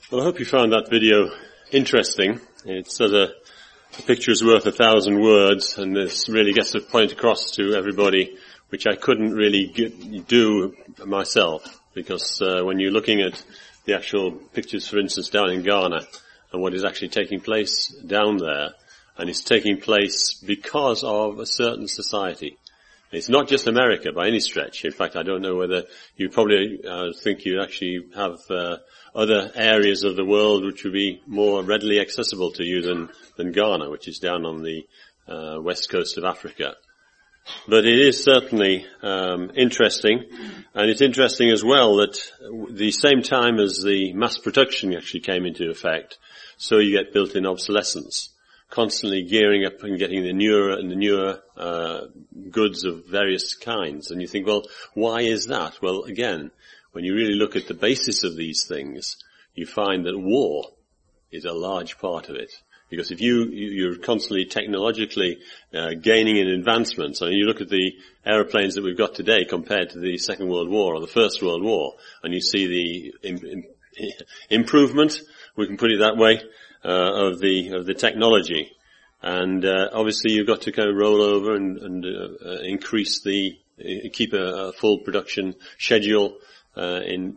Well, I hope you found that video interesting. It says a picture is worth 1,000 words, and this really gets a point across to everybody, which I couldn't really do myself, because when you're looking at the actual pictures, for instance, down in Ghana, and what is actually taking place down there, and it's taking place because of a certain society. It's not just America by any stretch. In fact, I don't know whether you probably think you actually have other areas of the world which would be more readily accessible to you than Ghana, which is down on the west coast of Africa. But it is certainly interesting, and it's interesting as well that the same time as the mass production actually came into effect, so you get built-in obsolescence, constantly gearing up and getting the newer goods of various kinds. And you think, well, why is that? Well, again, when you really look at the basis of these things, you find that war is a large part of it. Because if you're constantly technologically gaining in advancements, and you look at the aeroplanes that we've got today compared to the Second World War or the First World War, and you see the improvement, we can put it that way, of the technology, and obviously you've got to kind of roll over and increase keep a full production schedule in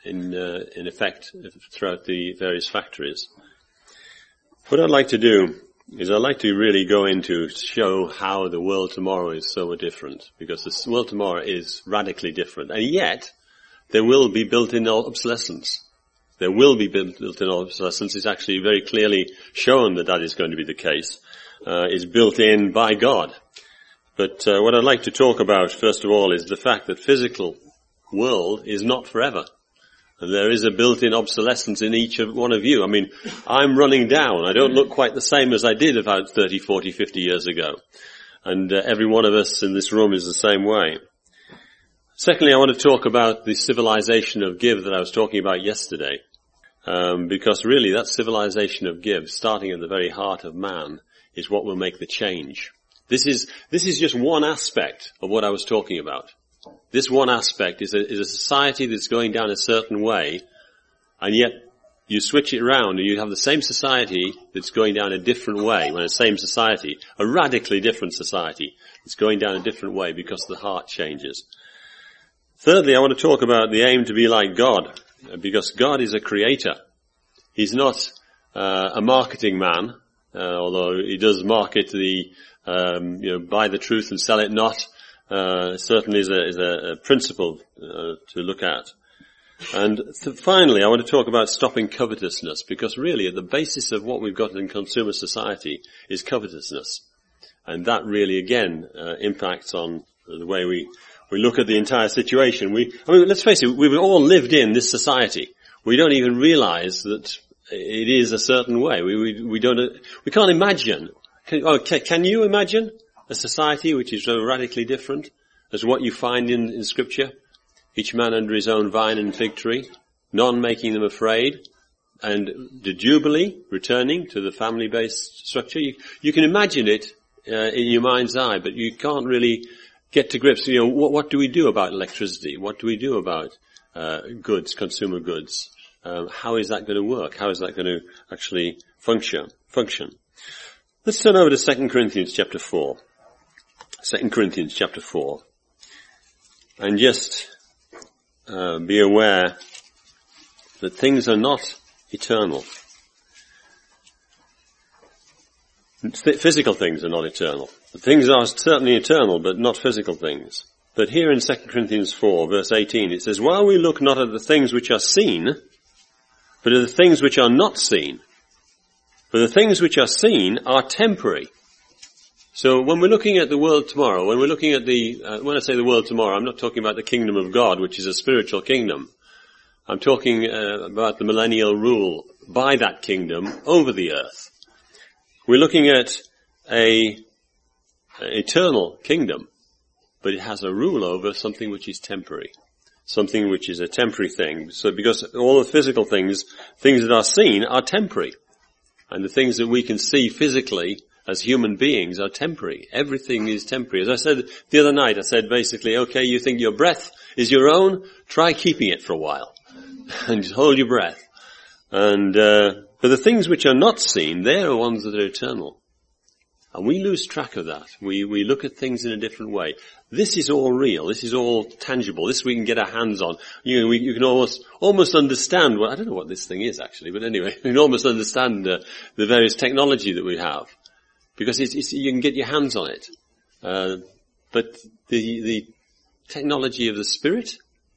effect throughout the various factories. What I'd like to do is I'd like to really go into show how the world tomorrow is so different, because the world tomorrow is radically different, and yet there will be built-in obsolescence. There will be built-in obsolescence. It's actually very clearly shown that is going to be the case. It's built in by God. But what I'd like to talk about, first of all, is the fact that physical world is not forever. And there is a built-in obsolescence in each one of you. I mean, I'm running down. I don't look quite the same as I did about 30, 40, 50 years ago. And every one of us in this room is the same way. Secondly, I want to talk about the civilization of give that I was talking about yesterday. Because really that civilization of give, starting at the very heart of man, is what will make the change. This is just one aspect of what I was talking about. This one aspect is a society that's going down a certain way, and yet you switch it around and you have the same society that's going down a different way. When the same society, a radically different society, that's going down a different way because the heart changes. Thirdly, I want to talk about the aim to be like God, because God is a creator. He's not a marketing man, although he does market buy the truth and sell it not. Certainly is a principle to look at. And finally, I want to talk about stopping covetousness, because really at the basis of what we've got in consumer society is covetousness. And that really again impacts on the way we look at the entire situation. Let's face it, we've all lived in this society. We don't even realize that it is a certain way. We can't imagine. Can you imagine a society which is so radically different as what you find in Scripture? Each man under his own vine and fig tree, none making them afraid, and the Jubilee returning to the family-based structure. You can imagine it in your mind's eye, but you can't really get to grips. What do we do about electricity? What do we do about goods, consumer goods? How is that going to work? How is that going to actually function? Let's turn over to 2 Corinthians chapter 4. 2 Corinthians chapter 4. And just be aware that things are not eternal. Physical things are not eternal. Things are certainly eternal, but not physical things. But here in 2 Corinthians 4, verse 18, it says, "While we look not at the things which are seen, but at the things which are not seen. For the things which are seen are temporary." So when we're looking at the world tomorrow, when we're looking at when I say the world tomorrow, I'm not talking about the kingdom of God, which is a spiritual kingdom. I'm talking about the millennial rule by that kingdom over the earth. We're looking at an eternal kingdom, but it has a rule over something which is temporary, something which is a temporary thing. So because all the physical things that are seen are temporary, and the things that we can see physically as human beings are temporary. Everything is temporary. As I said the other night, I said basically, okay, you think your breath is your own? Try keeping it for a while. And just hold your breath. But the things which are not seen, they are the ones that are eternal. And we lose track of that. We look at things in a different way. This is all real. This is all tangible. This we can get our hands on. You can almost understand I don't know what this thing is actually, but anyway, you can almost understand the various technology that we have. Because you can get your hands on it. But the technology of the Spirit,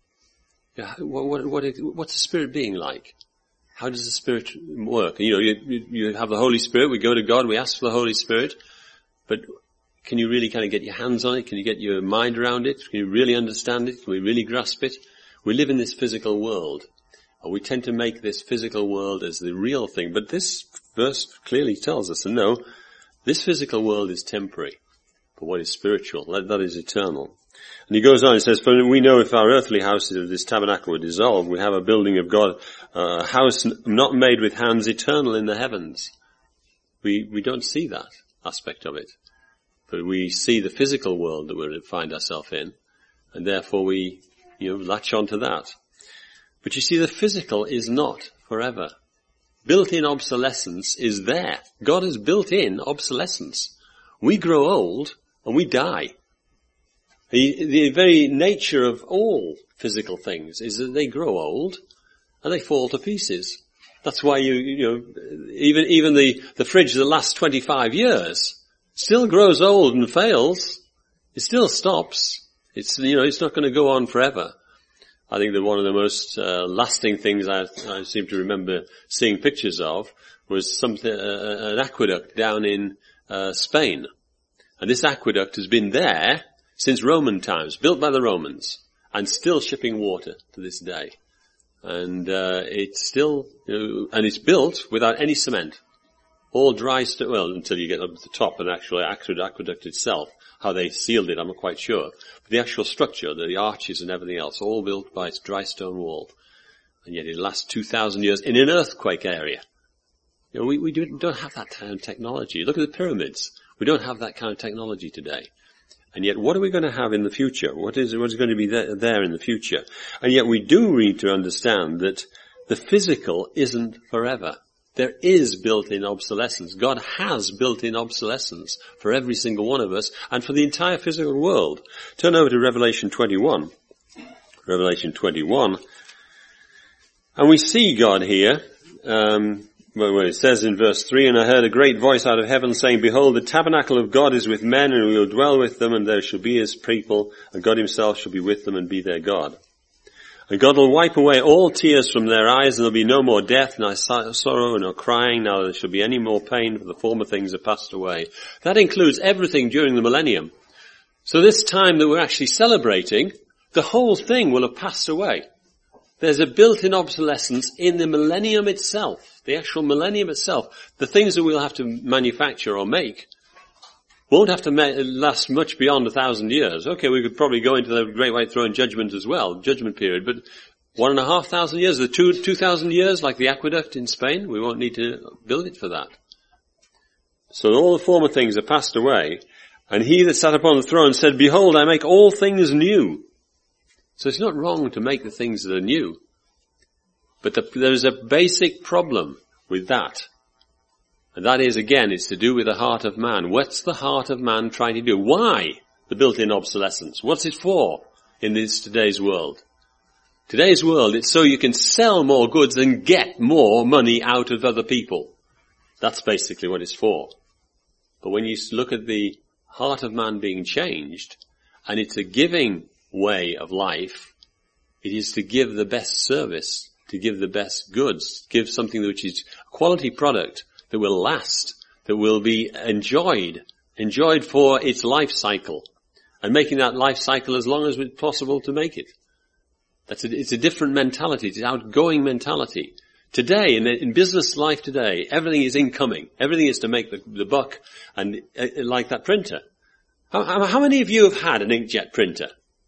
what's the Spirit being like? How does the Spirit work? You have the Holy Spirit, we go to God, we ask for the Holy Spirit, but can you really kind of get your hands on it? Can you get your mind around it? Can you really understand it? Can we really grasp it? We live in this physical world, and we tend to make this physical world as the real thing, but this verse clearly tells us, no, this physical world is temporary, but what is spiritual, that is eternal. And he goes on, he says, for we know if our earthly houses of this tabernacle were dissolved, we have a building of God, a house not made with hands, eternal in the heavens. We don't see that aspect of it. But we see the physical world that we find ourselves in, and therefore we, latch on to that. But you see, the physical is not forever. Built-in obsolescence is there. God has built in obsolescence. We grow old and we die. The very nature of all physical things is that they grow old and they fall to pieces. That's why even the fridge that lasts 25 years still grows old and fails. It still stops. It's not going to go on forever. I think that one of the most lasting things I seem to remember seeing pictures of was an aqueduct down in Spain. And this aqueduct has been there since Roman times, built by the Romans, and still shipping water to this day. And it's still, and it's built without any cement. All dry stone, well, until you get up to the top, and actually aqueduct itself, how they sealed it, I'm not quite sure. But the actual structure, the arches and everything else, all built by its dry stone wall. And yet it lasts 2,000 years in an earthquake area. We don't have that kind of technology. Look at the pyramids. We don't have that kind of technology today. And yet, what are we going to have in the future? What is going to be there in the future? And yet we do need to understand that the physical isn't forever. There is built-in obsolescence. God has built-in obsolescence for every single one of us and for the entire physical world. Turn over to Revelation 21. Revelation 21. And we see God here, well, it says in verse 3, and I heard a great voice out of heaven saying, behold, the tabernacle of God is with men, and we will dwell with them, and they shall be his people, and God himself shall be with them and be their God. And God will wipe away all tears from their eyes, and there will be no more death, nor sorrow, nor crying, now there shall be any more pain, for the former things are passed away. That includes everything during the millennium. So this time that we're actually celebrating, the whole thing will have passed away. There's a built-in obsolescence in the millennium itself, the actual millennium itself. The things that we'll have to manufacture or make won't have to last much beyond 1,000 years. Okay, we could probably go into the Great White Throne Judgment as well, Judgment period, but 1,500 years, the 2,000 years like the aqueduct in Spain, we won't need to build it for that. So all the former things are passed away, and he that sat upon the throne said, behold, I make all things new. So it's not wrong to make the things that are new. But there is a basic problem with that. And that is, again, it's to do with the heart of man. What's the heart of man trying to do? Why the built-in obsolescence? What's it for in today's world? Today's world, it's so you can sell more goods and get more money out of other people. That's basically what it's for. But when you look at the heart of man being changed, and it's a giving way of life, it is to give the best service, to give the best goods, give something which is a quality product that will last, that will be enjoyed for its life cycle, and making that life cycle as long as it's possible to make it. It's a different mentality, it's an outgoing mentality. Today, in business life today, everything is incoming. Everything is to make the buck, and like that printer. How many of you have had an inkjet printer?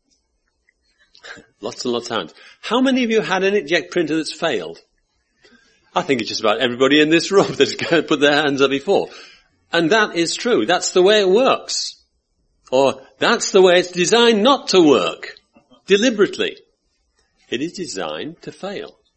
Lots and lots of hands. How many of you had an inkjet printer that's failed? I think it's just about everybody in this room that's going to put their hands up before. And that is true. That's the way it works. Or that's the way it's designed not to work. Deliberately. It is designed to fail.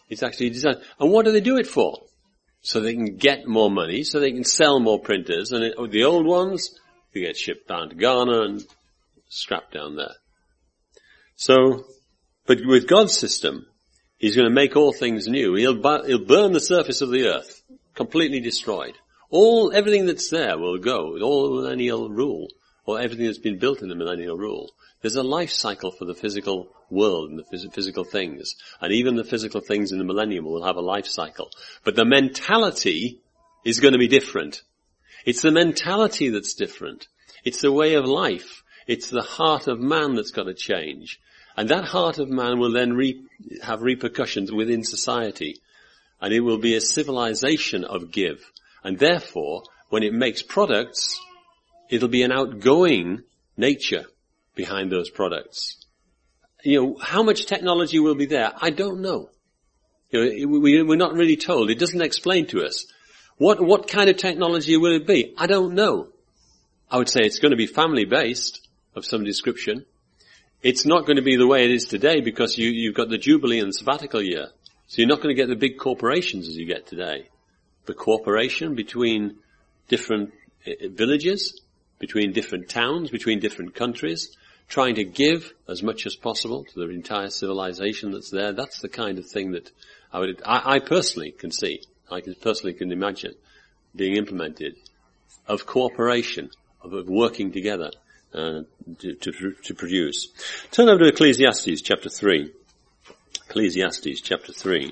It's actually designed. And what do they do it for? So they can get more money, so they can sell more printers, and the old ones, they get shipped down to Ghana and scrapped down there. So, but with God's system, He's going to make all things new. He'll burn the surface of the earth, completely destroyed. Everything that's there will go, with all the millennial rule, or everything that's been built in the millennial rule. There's a life cycle for the physical world and the physical things. And even the physical things in the millennium will have a life cycle. But the mentality is going to be different. It's the mentality that's different. It's the way of life. It's the heart of man that's got to change. And that heart of man will then have repercussions within society. And it will be a civilization of give. And therefore, when it makes products, it'll be an outgoing nature behind those products. How much technology will be there? I don't know. We're not really told. It doesn't explain to us. What kind of technology will it be? I don't know. I would say it's going to be family-based of some description. It's not going to be the way it is today because you've got the Jubilee and sabbatical year. So you're not going to get the big corporations as you get today. The cooperation between different villages, between different towns, between different countries, trying to give as much as possible to the entire civilization that's there. That's the kind of thing that I personally can see. I personally can imagine being implemented of cooperation, of working together to produce. Turn over to Ecclesiastes chapter 3. Ecclesiastes chapter 3.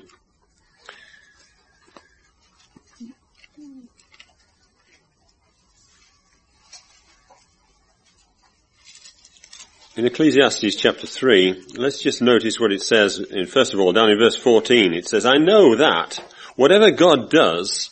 In Ecclesiastes chapter 3, let's just notice what it says, first of all, down in verse 14. It says, I know that whatever God does,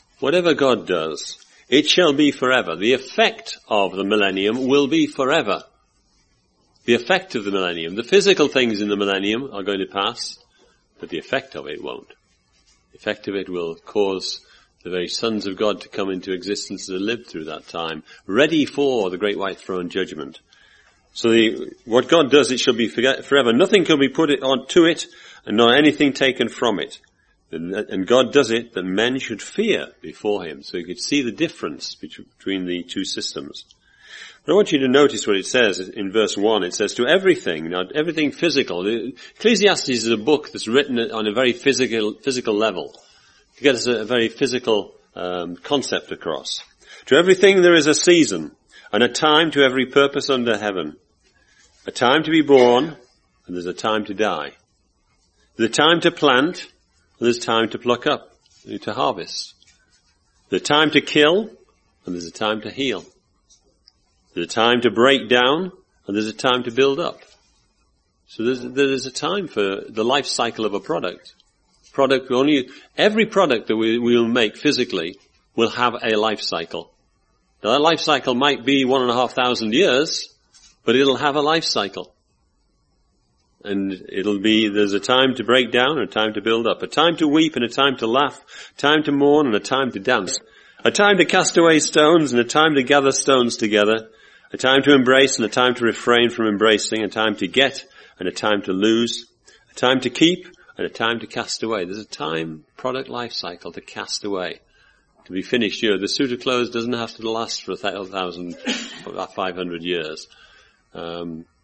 it shall be forever. The effect of the millennium will be forever. The effect of the millennium. The physical things in the millennium are going to pass, but the effect of it won't. The effect of it will cause the very sons of God to come into existence to live through that time, ready for the great white throne judgment. So what God does, it shall be forever. Nothing can be put onto it, and nor anything taken from it. And God does it that men should fear before Him. So you could see the difference between the two systems. But I want you to notice what it says in verse 1. It says, to everything, now everything physical. Ecclesiastes is a book that's written on a very physical level, to get us a very physical concept across. To everything there is a season, and a time to every purpose under heaven. A time to be born, and there's a time to die. There's a time to plant, and there's time to pluck up, to harvest. There's a time to kill, and there's a time to heal. There's a time to break down, and there's a time to build up. So there's a time for the life cycle of a product. Every product that we will make physically will have a life cycle. Now that life cycle might be 1,500 years, but it'll have a life cycle. And there's a time to break down and a time to build up, a time to weep and a time to laugh, a time to mourn and a time to dance, a time to cast away stones and a time to gather stones together, a time to embrace and a time to refrain from embracing, a time to get and a time to lose, a time to keep and a time to cast away. There's a time, product life cycle to cast away. To be finished, the suit of clothes doesn't have to last for 1,500 years. A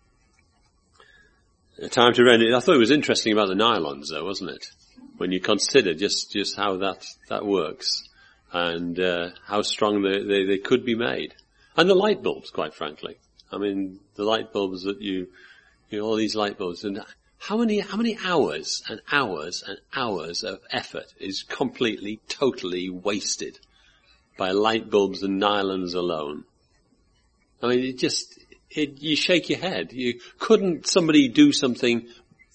time to render. I thought it was interesting about the nylons, though, wasn't it? When you consider just how that works and how strong they could be made, and the light bulbs, quite frankly. I mean, the light bulbs that all these light bulbs, and how many hours and hours and hours of effort is completely, totally wasted by light bulbs and nylons alone? I mean, you shake your head. Couldn't somebody do something,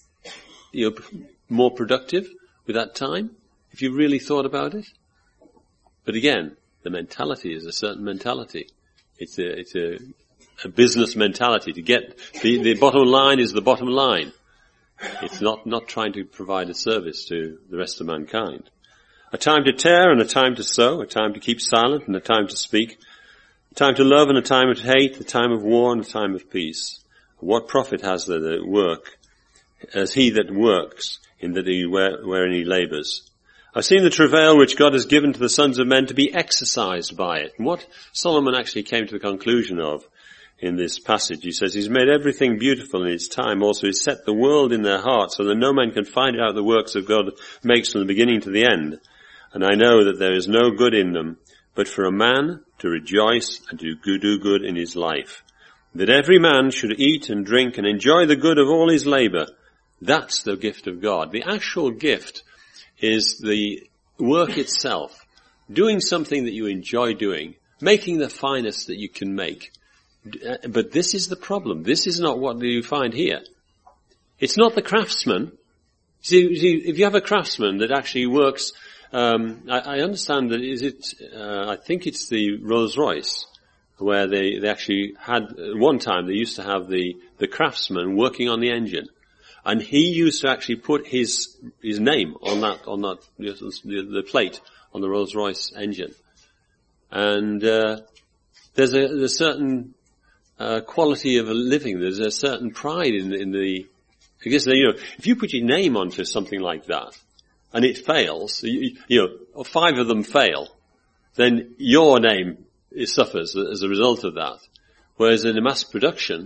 more productive with that time if you really thought about it? But again, the mentality is a certain mentality. It's a business mentality. To get the bottom line is the bottom line. It's not trying to provide a service to the rest of mankind. A time to tear and a time to sow, a time to keep silent and a time to speak, a time to love and a time to hate, a time of war and a time of peace. What profit has there that work, as he that works in that wherein he labours. I've seen the travail which God has given to the sons of men to be exercised by it. And what Solomon actually came to the conclusion of in this passage, he says, he's made everything beautiful in its time. Also, he's set the world in their hearts so that no man can find out the works of God makes from the beginning to the end. And I know that there is no good in them, but for a man to rejoice and to do good in his life. That every man should eat and drink and enjoy the good of all his labour. That's the gift of God. The actual gift is the work itself. Doing something that you enjoy doing. Making the finest that you can make. But this is the problem. This is not what you find here. It's not the craftsman. See, if you have a craftsman that actually works, I understand that I think it's the Rolls-Royce, where they actually had, one time they used to have the craftsman working on the engine. And he used to actually put his name on that, the plate on the Rolls-Royce engine. And, there's a certain, quality of a living. There's a certain pride in the, I guess, if you put your name onto something like that, and it fails, or 5 of them fail, then your name suffers as a result of that. Whereas in a mass production,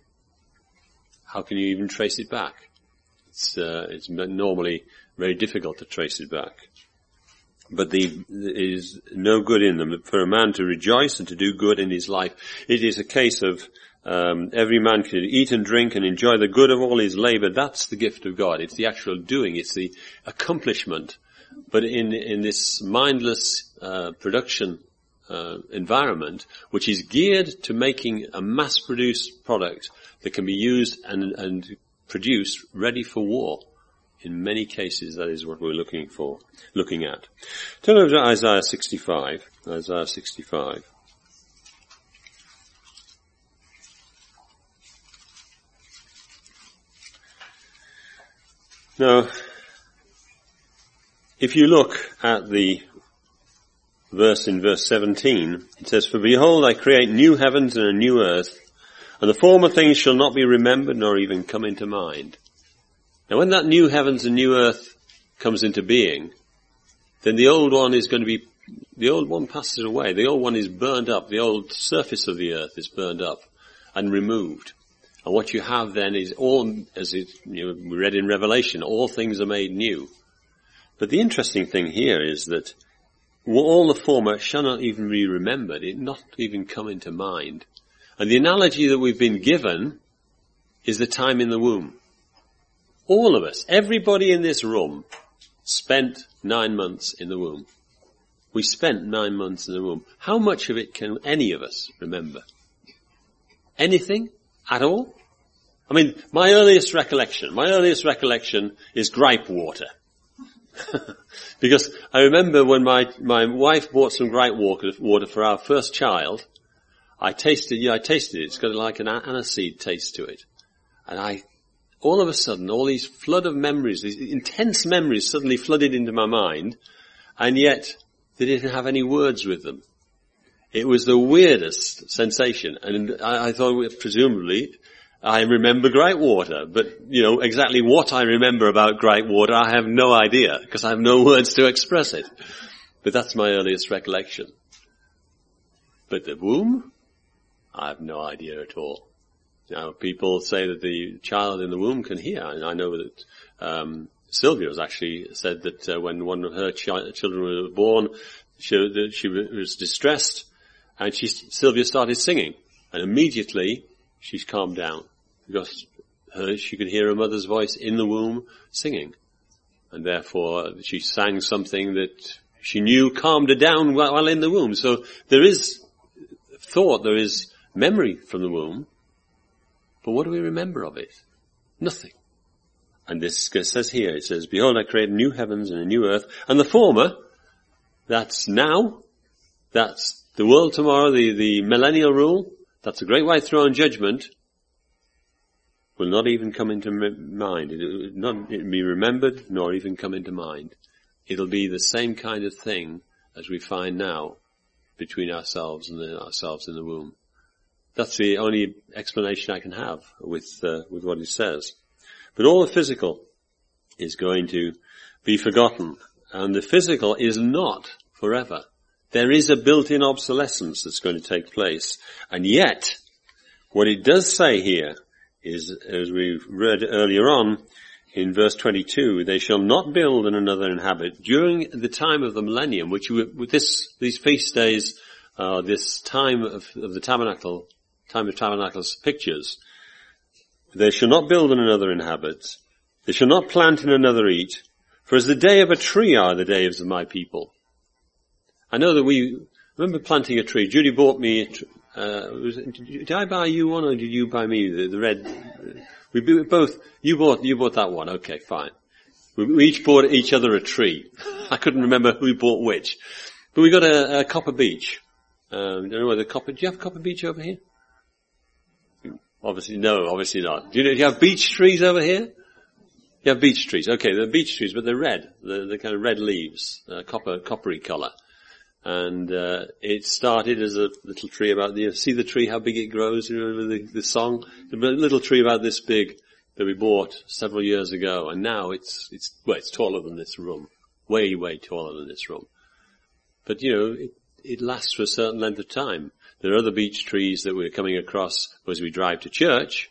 how can you even trace it back? It's normally very difficult to trace it back. But there is no good in them. For a man to rejoice and to do good in his life, it is a case of every man can eat and drink and enjoy the good of all his labour. That's the gift of God. It's the actual doing. It's the accomplishment. But in this mindless production environment, which is geared to making a mass-produced product that can be used and produced ready for war. In many cases, that is what we're looking at. Turn over to Isaiah 65. Isaiah 65. Now, if you look at the verse in verse 17, it says, "For behold, I create new heavens and a new earth, and the former things shall not be remembered nor even come into mind." Now when that new heavens and new earth comes into being, then the old one passes away. The old one is burned up. The old surface of the earth is burned up and removed. And what you have then is all, as we read in Revelation, all things are made new. But the interesting thing here is that all the former shall not even be remembered, it not even come into mind. And the analogy that we've been given is the time in the womb. All of us, everybody in this room, spent 9 months in the womb. We spent 9 months in the womb. How much of it can any of us remember? Anything? At all? I mean, my earliest recollection is gripe water. Because I remember when my wife bought some gripe water for our first child, I tasted it. It's got like an aniseed taste to it. And all of a sudden, all these flood of memories, these intense memories suddenly flooded into my mind, and yet they didn't have any words with them. It was the weirdest sensation, and I thought, presumably, I remember gripe water, but, exactly what I remember about gripe water, I have no idea, because I have no words to express it. But that's my earliest recollection. But the womb? I have no idea at all. Now, people say that the child in the womb can hear, and I know that Sylvia has actually said that when one of her children was born, she was distressed, and Sylvia started singing, and immediately she's calmed down, because she could hear her mother's voice in the womb singing, and therefore she sang something that she knew calmed her down while in the womb. So there is thought, there is memory from the womb. But what do we remember of it? Nothing. And this says here, it says, "Behold, I create new heavens and a new earth, and the former," that's now, that's the world tomorrow, the millennial rule, that's the great white throne judgment, will not even come into mind. It will not be remembered, nor even come into mind. It'll be the same kind of thing as we find now between ourselves and ourselves in the womb. That's the only explanation I can have with what it says. But all the physical is going to be forgotten. And the physical is not forever. There is a built-in obsolescence that's going to take place. And yet, what it does say here is, as we read earlier on, in verse 22, they shall not build and another inhabit. During the time of the millennium, which with these feast days, this time of the tabernacle, time of tabernacles pictures, they shall not build and another inhabit. They shall not plant and another eat. For as the day of a tree are the days of my people. I know that we remember planting a tree. Judy bought me, did I buy you one or did you buy me the red? We both, you bought that one. Okay, fine. We each bought each other a tree. I couldn't remember who bought which. But we got a copper beech. I don't know whether do you have copper beech over here? Obviously, no, obviously not. Do you have beech trees over here? You have beech trees. Okay, they're beech trees, but they're red. They're kind of red leaves, coppery colour. And it started as a little tree about see the tree, how big it grows, you remember the song? A little tree about this big that we bought several years ago, and now it's taller than this room. Way, way taller than this room. But it lasts for a certain length of time. There are other beech trees that we're coming across as we drive to church,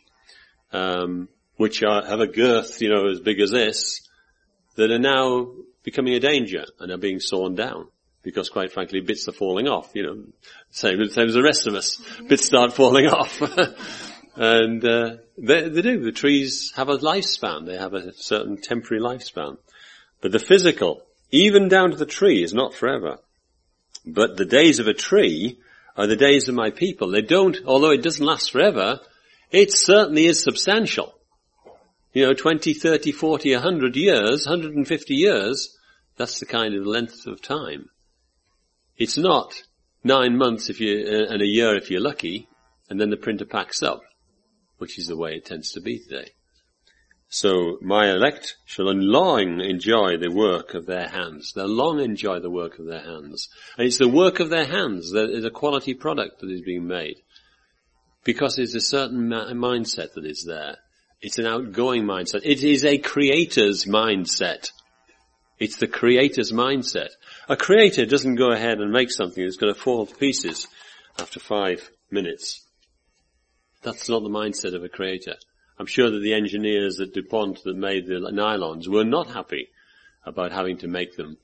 which have a girth, as big as this, that are now becoming a danger and are being sawn down. Because quite frankly, bits are falling off, same as the rest of us. Bits start falling off. And, they do. The trees have a lifespan. They have a certain temporary lifespan. But the physical, even down to the tree, is not forever. But the days of a tree are the days of my people. Although it doesn't last forever, it certainly is substantial. 20, 30, 40, 100 years, 150 years, that's the kind of length of time. It's not 9 months and a year if you're lucky, and then the printer packs up, which is the way it tends to be today. So my elect shall long enjoy the work of their hands. They'll long enjoy the work of their hands. And it's the work of their hands that is a quality product that is being made. Because it's a certain mindset that is there. It's an outgoing mindset. It is a creator's mindset. It's the creator's mindset. A creator doesn't go ahead and make something that's going to fall to pieces after 5 minutes. That's not the mindset of a creator. I'm sure that the engineers at DuPont that made the nylons were not happy about having to make them,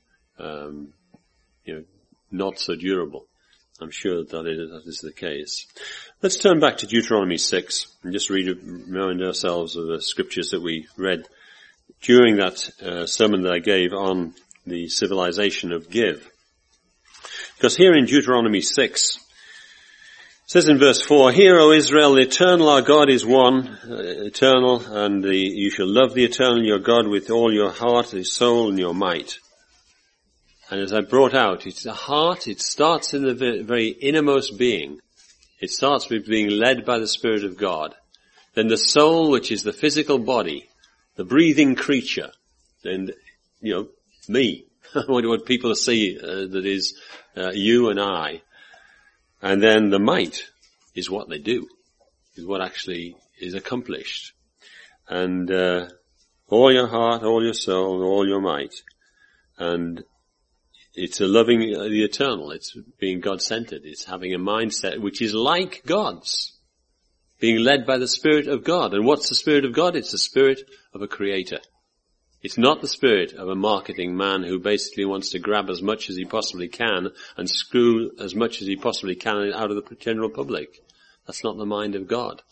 not so durable. I'm sure that is the case. Let's turn back to Deuteronomy 6 and just remind ourselves of the scriptures that we read during that sermon that I gave on the civilization of give. Because here in Deuteronomy 6, it says in verse 4, Hear, O Israel, the eternal our God is one, eternal, and you shall love the eternal your God with all your heart, your soul, and your might. And as I brought out, it's the heart, it starts in the very innermost being. It starts with being led by the Spirit of God. Then the soul, which is the physical body, the breathing creature, and, me, what people see that is you and I. And then the might is what they do, is what actually is accomplished. And all your heart, all your soul, all your might. And it's a loving the eternal. It's being God-centered. It's having a mindset which is like God's. Being led by the Spirit of God. And what's the Spirit of God? It's the Spirit of a creator. It's not the spirit of a marketing man who basically wants to grab as much as he possibly can and screw as much as he possibly can out of the general public. That's not the mind of God.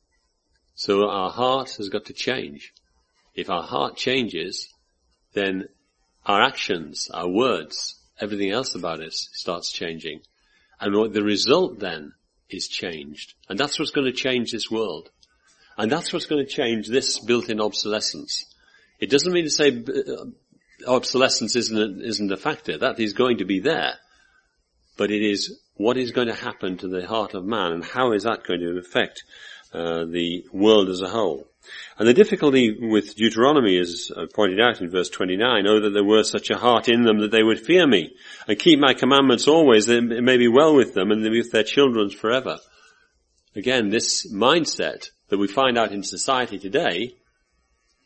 So our heart has got to change. If our heart changes, then our actions, our words, everything else about us starts changing. And what the result then is changed. And that's what's going to change this world. And that's what's going to change this built-in obsolescence. It doesn't mean to say obsolescence isn't a factor. That is going to be there. But it is what is going to happen to the heart of man and how is that going to affect the world as a whole. And the difficulty with Deuteronomy is pointed out in verse 29, Oh, that there were such a heart in them that they would fear me and keep my commandments always, that it may be well with them and with their children forever. Again, this mindset that we find out in society today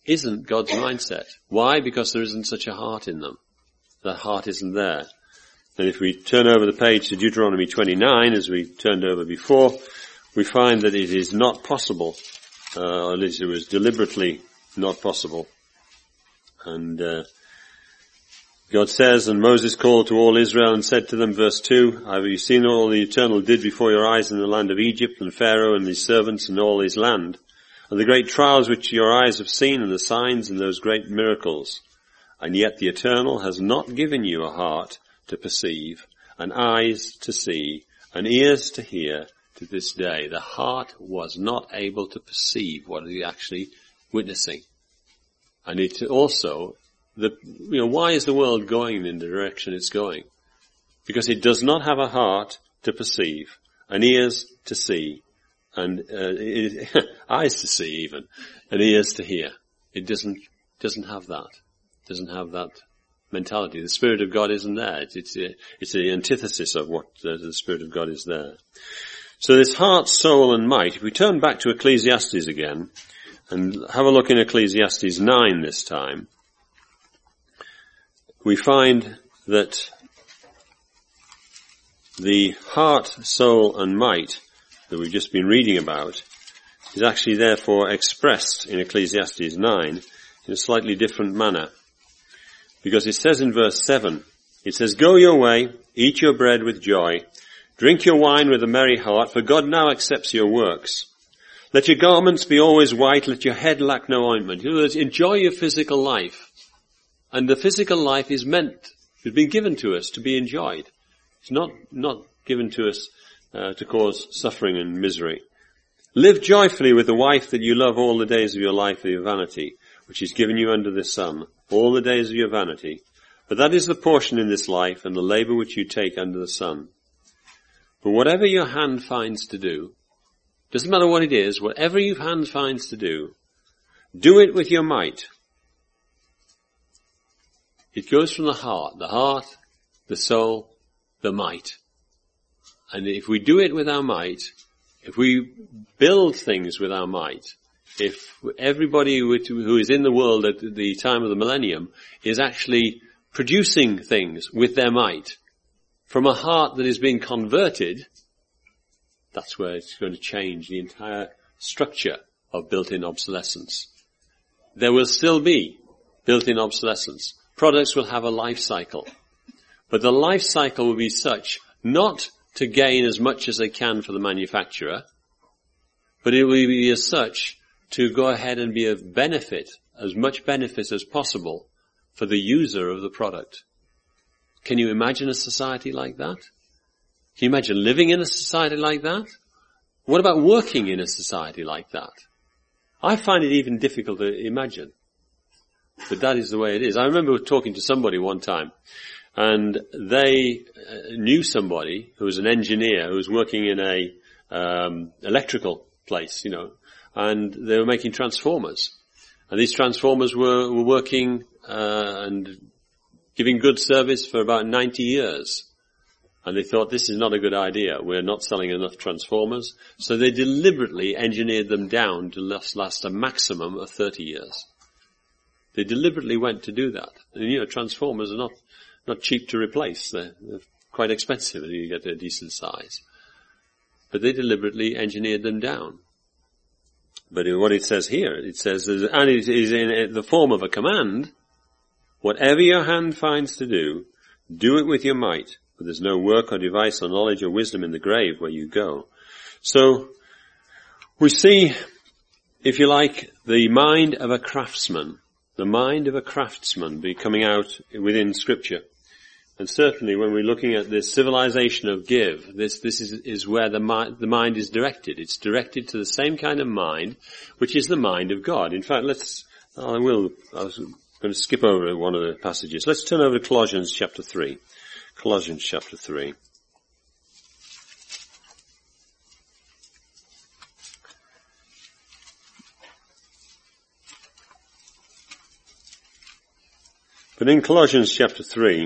isn't God's mindset. Why? Because there isn't such a heart in them. That heart isn't there. And if we turn over the page to Deuteronomy 29, as we turned over before, we find that it is not possible, or at least it was deliberately not possible. And God says, and Moses called to all Israel and said to them, verse 2, have you seen all the Eternal did before your eyes in the land of Egypt, and Pharaoh and his servants and all his land, and the great trials which your eyes have seen, and the signs and those great miracles? And yet the Eternal has not given you a heart to perceive, and eyes to see, and ears to hear to this day. The heart was not able to perceive what you're actually witnessing. And it also, why is the world going in the direction it's going? Because it does not have a heart to perceive, and ears to see, and eyes to see even, and ears to hear. It doesn't have that. It doesn't have that mentality. The Spirit of God isn't there. It's the antithesis of what the Spirit of God is there. So this heart, soul, and might, if we turn back to Ecclesiastes again, and have a look in Ecclesiastes 9 this time, we find that the heart, soul, and might that we've just been reading about is actually therefore expressed in Ecclesiastes 9 in a slightly different manner. Because it says in verse 7, it says, go your way, eat your bread with joy, drink your wine with a merry heart, for God now accepts your works. Let your garments be always white, let your head lack no ointment. In other words, enjoy your physical life. And the physical life is it's been given to us to be enjoyed. It's not given to us to cause suffering and misery. Live joyfully with the wife that you love all the days of your life of your vanity, which is given you under the sun, all the days of your vanity. But that is the portion in this life and the labor which you take under the sun. But whatever your hand finds to do, doesn't matter what it is, whatever your hand finds to do it with your might. It goes from the heart, the soul, the might. And if we do it with our might, if we build things with our might, if everybody who is in the world at the time of the millennium is actually producing things with their might from a heart that is being converted, that's where it's going to change the entire structure of built-in obsolescence. There will still be built-in obsolescence. Products will have a life cycle. But the life cycle will be such not to gain as much as they can for the manufacturer, but it will be as such to go ahead and be of benefit, as much benefit as possible for the user of the product. Can you imagine a society like that? Can you imagine living in a society like that? What about working in a society like that? I find it even difficult to imagine. But that is the way it is. I remember talking to somebody one time, and they knew somebody who was an engineer who was working in a electrical place, and they were making transformers. And these transformers were working and giving good service for about 90 years. And they thought, this is not a good idea. We're not selling enough transformers. So they deliberately engineered them down to last a maximum of 30 years. They deliberately went to do that. And transformers are not cheap to replace. They're quite expensive if you get a decent size. But they deliberately engineered them down. But what it says here, it says, and it is in the form of a command, whatever your hand finds to do it with your might. For there's no work or device or knowledge or wisdom in the grave where you go. So, we see, if you like, the mind of a craftsman be coming out within Scripture. And certainly when we're looking at this civilization of give, this is where the mind is directed. It's directed to the same kind of mind, which is the mind of God. In fact, I was going to skip over one of the passages. Let's turn over to Colossians chapter 3. Colossians chapter 3. But in Colossians chapter 3,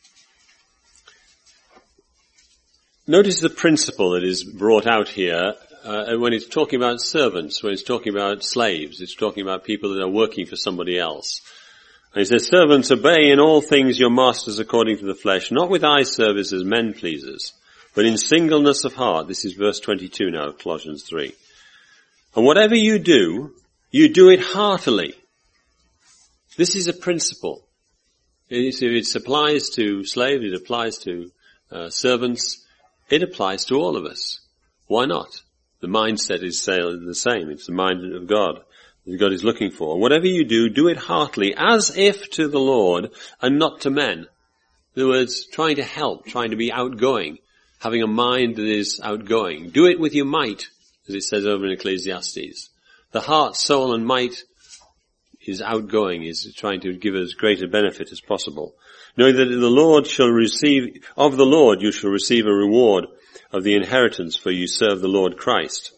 notice the principle that is brought out here when it's talking about servants, when it's talking about slaves, it's talking about people that are working for somebody else. And he says, servants, obey in all things your masters according to the flesh, not with eye service as men pleasers, but in singleness of heart. This is verse 22 now, Colossians 3. And whatever you do it heartily. This is a principle. It applies to slaves, it applies to servants, it applies to all of us. Why not? The mindset is the same. It's the mind of God that God is looking for. Whatever you do it heartily, as if to the Lord and not to men. In other words, trying to help, trying to be outgoing, having a mind that is outgoing. Do it with your might, as it says over in Ecclesiastes. The heart, soul and might is outgoing, is trying to give as great a benefit as possible. Knowing that of the Lord you shall receive a reward of the inheritance, for you serve the Lord Christ.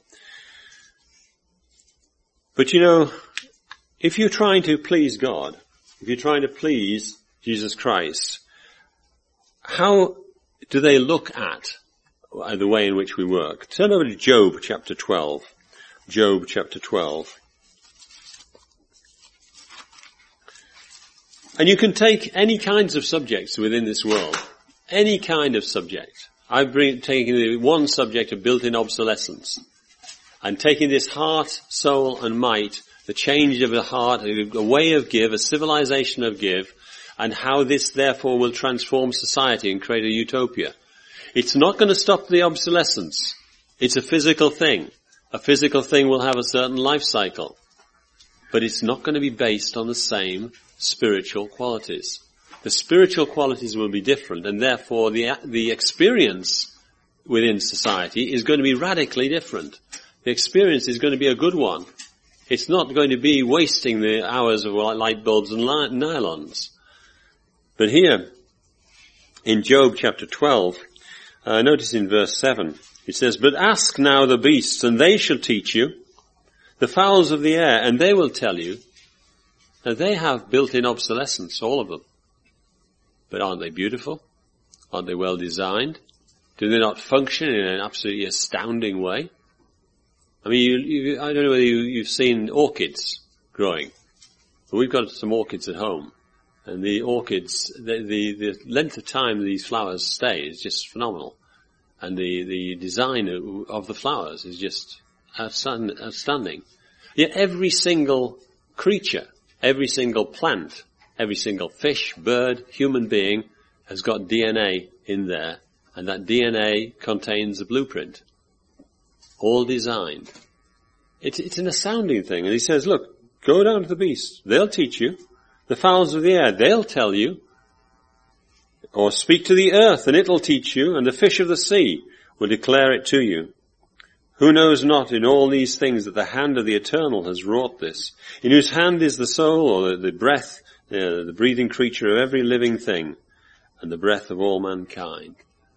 But if you're trying to please God, if you're trying to please Jesus Christ, how do they look at the way in which we work? Turn over to Job chapter 12. Job chapter 12. And you can take any kinds of subjects within this world. Any kind of subject. I've taken one subject of built-in obsolescence. And taking this heart, soul and might, the change of the heart, a way of give, a civilization of give, and how this therefore will transform society and create a utopia. It's not going to stop the obsolescence. It's a physical thing. A physical thing will have a certain life cycle. But it's not going to be based on the same spiritual qualities. The spiritual qualities will be different, and therefore the experience within society is going to be radically different. The experience is going to be a good one. It's not going to be wasting the hours of light bulbs and nylons. But here, in Job chapter 12, notice in verse 7, it says, but ask now the beasts, and they shall teach you, the fowls of the air, and they will tell you. Now they have built-in obsolescence, all of them. But aren't they beautiful? Aren't they well designed? Do they not function in an absolutely astounding way? I mean, I don't know whether you've seen orchids growing. But we've got some orchids at home. And the orchids, the length of time these flowers stay is just phenomenal. And the design of the flowers is just outstanding. Yet every single creature, every single plant, every single fish, bird, human being has got DNA in there, and that DNA contains a blueprint. All designed. It's an astounding thing. And he says, look, go down to the beasts. They'll teach you. The fowls of the air, they'll tell you. Or speak to the earth, and it'll teach you. And the fish of the sea will declare it to you. Who knows not in all these things that the hand of the Eternal has wrought this, in whose hand is the soul, or the breath, the breathing creature of every living thing, and the breath of all mankind.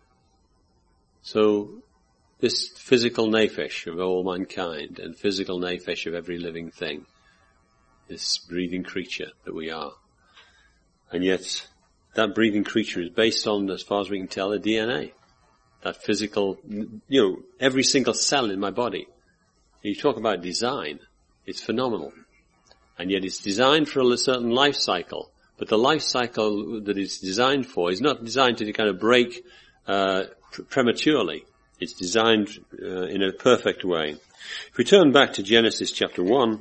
So, this physical nephesh of all mankind, and physical nephesh of every living thing, this breathing creature that we are. And yet, that breathing creature is based on, as far as we can tell, a DNA. That physical, every single cell in my body. You talk about design, it's phenomenal. And yet it's designed for a certain life cycle. But the life cycle that it's designed for is not designed to kind of break prematurely. It's designed in a perfect way. If we turn back to Genesis chapter 1,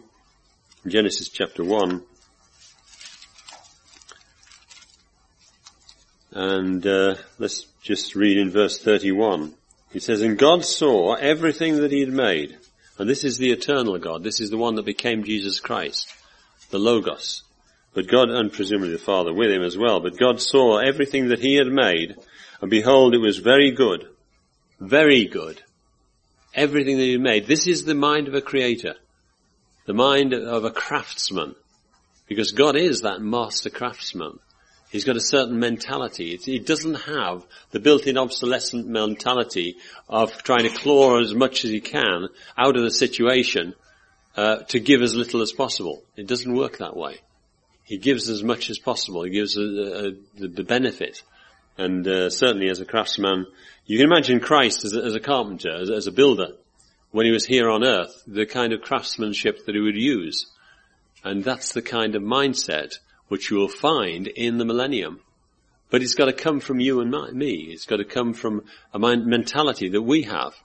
and let's just read in verse 31. It says, and God saw everything that he had made. And this is the eternal God. This is the one that became Jesus Christ, the Logos. But God, and presumably the Father with him as well, but God saw everything that he had made, and behold, it was very good. Very good. Everything that he made. This is the mind of a creator. The mind of a craftsman. Because God is that master craftsman. He's got a certain mentality. He doesn't have the built-in obsolescent mentality of trying to claw as much as he can out of the situation to give as little as possible. It doesn't work that way. He gives as much as possible. He gives the benefit. And certainly as a craftsman, you can imagine Christ as a carpenter, as a builder. when he was here on earth, the kind of craftsmanship that he would use. And that's the kind of mindset which you will find in the millennium. But it's got to come from you and me. It's got to come from a mentality that we have.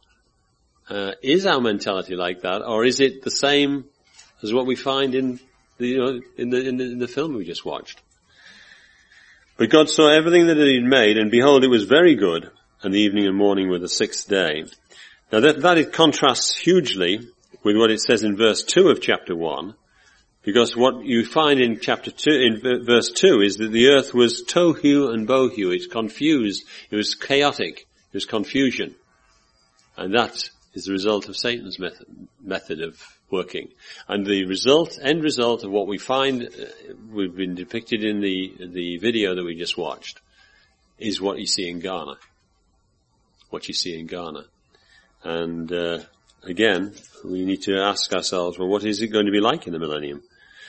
Is our mentality like that, or is it the same as what we find in the film we just watched? But God saw everything that he had made, and behold, it was very good, and the evening and morning were the sixth day. Now that it contrasts hugely with what it says in verse 2 of chapter 1, because what you find in chapter 2, in verse 2, is that the earth was tohu and bohu. It's confused. It was chaotic. It was confusion. And that is the result of Satan's method of working. And the end result of what we find, we've been depicted in the video that we just watched, is what you see in Ghana. What you see in Ghana. And again, we need to ask ourselves, well, what is it going to be like in the millennium?